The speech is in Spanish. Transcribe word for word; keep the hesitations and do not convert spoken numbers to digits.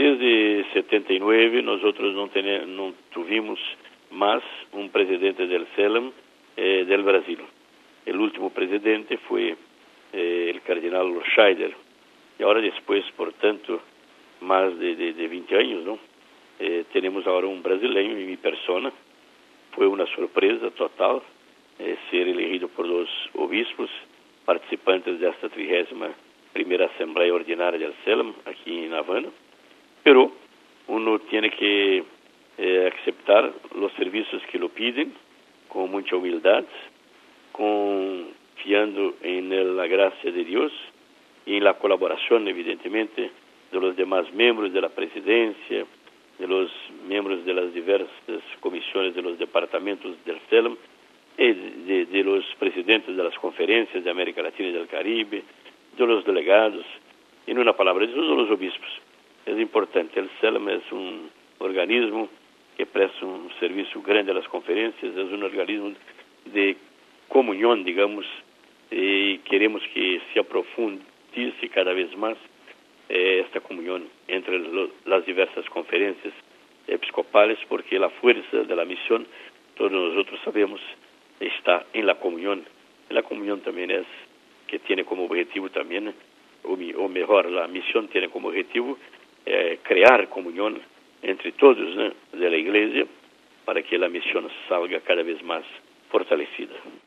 Desde setenta y nueve nosotros no, tenemos, no tuvimos más un presidente del CELAM eh, del Brasil. El último presidente fue eh, el cardenal Scheider. Y ahora después, por tanto, más de, de, de veinte años, ¿no? Eh, tenemos ahora un brasileño en mi persona. Fue una sorpresa total eh, ser elegido por los obispos participantes de esta trigésima primera Asamblea Ordinaria del CELAM aquí en Havana. Pero uno tiene que eh, aceptar los servicios que lo piden con mucha humildad, confiando en el, la gracia de Dios y en la colaboración, evidentemente, de los demás miembros de la presidencia, de los miembros de las diversas comisiones de los departamentos del CELAM, y de, de los presidentes de las conferencias de América Latina y del Caribe, de los delegados, en una palabra, de todos los obispos. Es importante, el CELAM es un organismo que presta un servicio grande a las conferencias, es un organismo de comunión, digamos, y queremos que se aprofundice cada vez más eh, esta comunión entre lo, las diversas conferencias episcopales, porque la fuerza de la misión, todos nosotros sabemos, está en la comunión. La comunión también es que tiene como objetivo también, o, o mejor, la misión tiene como objetivo eh, crear comunión entre todos, ¿no?, de la Iglesia, para que la misión salga cada vez más fortalecida.